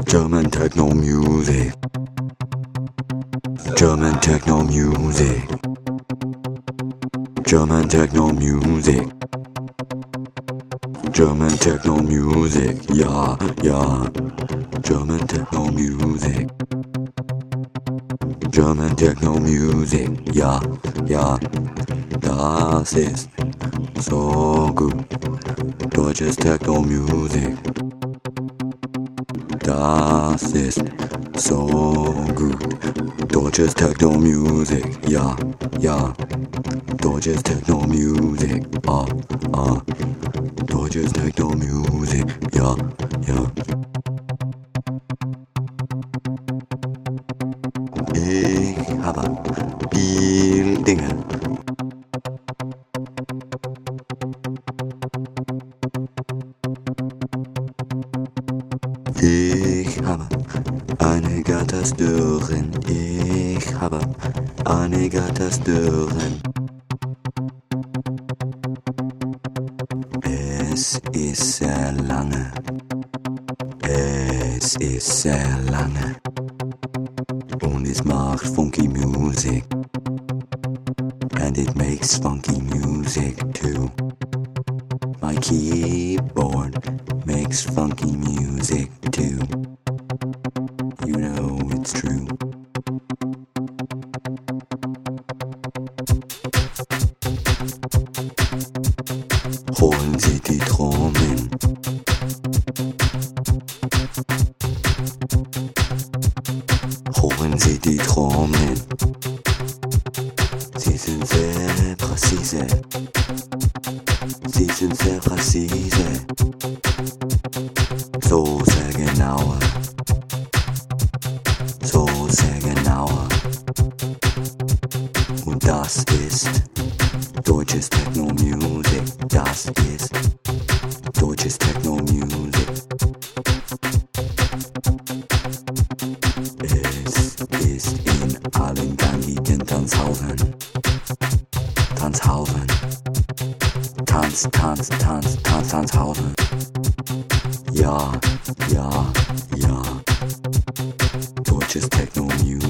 German techno music. German techno music. German techno music. German techno music. Ja, ja. German techno music. German techno music. Ja, ja. Das ist so gut. Deutsches Techno Music. Das ist so gut. Deutsches Techno Music. Ja, ja. Deutsches Techno Music. Ah, ah. Deutsches Techno Music. Ja, ja. Ich habe viel Dinge. Ich habe einige Tasten. Ich habe einige Tasten. Es ist sehr lange. Es ist sehr lange. Und es macht funky music. And it makes funky music too. My keyboard makes funky music too. You know it's true. Holen Sie die Trommeln. Holen Sie die Trommeln. Sie sind sehr präzise. Sie sind sehr präzise. So sehr genauer. So sehr genauer. Und das ist deutsches Techno Music. Das ist deutsches Techno Music. Es ist in allen gängigen Tanzhausen. Tanzhausen. Tanzhausen. Ja, ja, ja. Deutsches Techno Music.